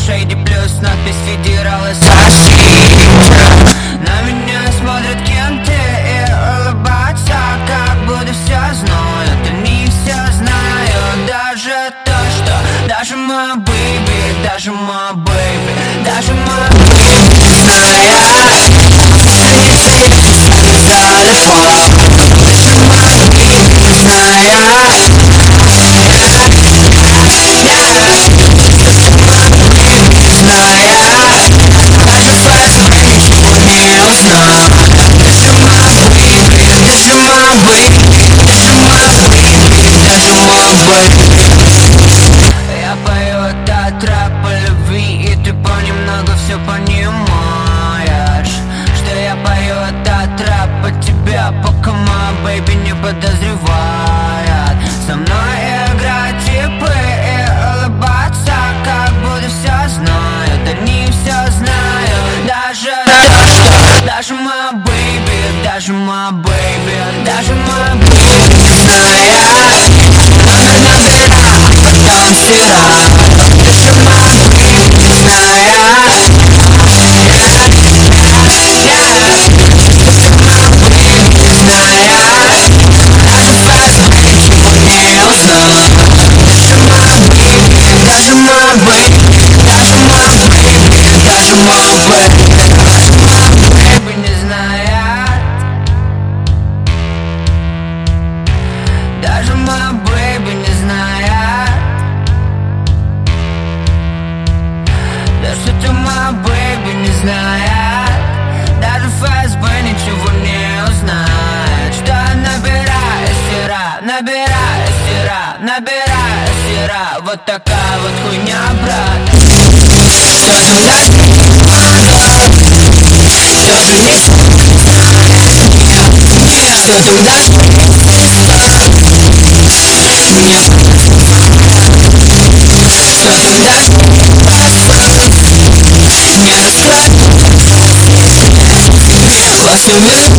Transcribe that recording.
Шейди плюс надпись федералы соси. На меня смотрят кенты и улыбаются, как будто все знают. Они все знают, даже то, что даже моя бэйби, даже моя бэйби, даже моя бэйби знает. Далеко, даже моя бэйби знает. Я пою этот рэп по любви, и ты понемногу все понимаешь, что я пою этот рэп по тебе, пока моя бэйби не подозревает. Со мной играют типы и улыбаться, как будто все знают. Они все знают, даже моя бэйби, даже моя бэйби, даже моя бэйби знает. Номер набирай, а потом стирай. Даже моя бэйби знает. Даже моя бэйби, даже моя бэйби, даже моя бэйби, даже моя бэйби не знает. Даже моя бэйби не знает. Даже ты моя бэйби не знает. Даже ФСБ ничего не узнает. Что я набираю, стираю, набираю, стираю, набираю, стираю. Вот такая вот хуйня, брат. Что туда, что вниз, что туда, мне что туда, не расплат. Вас любят.